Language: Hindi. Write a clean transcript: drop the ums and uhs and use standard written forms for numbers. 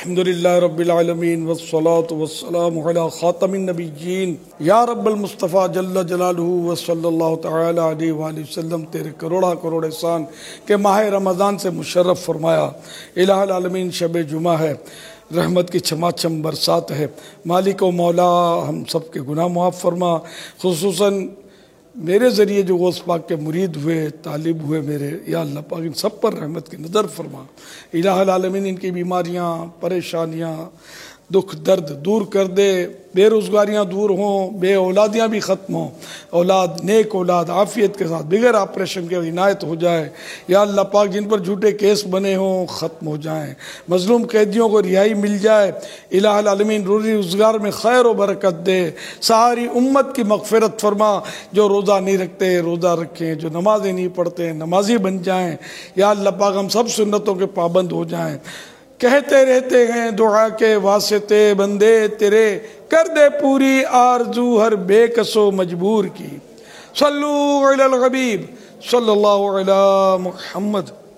अल्हम्दुलिल्लाह रब्बिल आलमीन वस्सलातु वस्सलामु अला खातमिन नबिय्यीन या रब्बल मुस्तफ़ा जल्ल जलालुहु व सल्लल्लाहु तआला अलैहि वसल्लम। तेरे करोड़ा करोड़ एहसान के माह रमज़ान से मुशर्रफ फरमाया। इलाहुल आलमीन शब जुमा है, रहमत की छमाछम बरसात है। मालिक व मौला हम सब के गुनाह मुआफ़ फरमा। खुसूसन मेरे ज़रिए जो गौस पाक के मुरीद हुए, तालिब हुए मेरे, या अल्लाह पाक इन सब पर रहमत की नज़र फरमा। इलाहुल आलमीन इनकी बीमारियाँ, परेशानियाँ, दुख दर्द दूर कर दे। बेरोज़गारियाँ दूर हों, बे औलादियाँ भी ख़त्म हों, औलाद नेक औलाद आफ़ियत के साथ बगैर ऑपरेशन के इनायत हो जाए। या अल्लाह पाक जिन पर झूठे केस बने हों ख़त्म हो जाएँ, मज़लूम कैदियों को रिहाई मिल जाए। इलाहुल आलमीन रोज़ी रोज़गार में खैर व बरकत दे। सारी उम्मत की मग़फ़िरत फरमा। जो रोज़ा नहीं रखते रोज़ा रखें, जो नमाज़ें नहीं पढ़ते नमाजी बन जाएँ। या अल्लाह पाक हम सब सुन्नतों के पाबंद हो जाएँ। कहते रहते हैं दुआ के वास्ते बंदे तेरे, कर दे पूरी आरज़ू हर बेकसो मजबूर की। सल्लू अलल हबीब सल्लल्लाहु अलैहि मुहम्मद।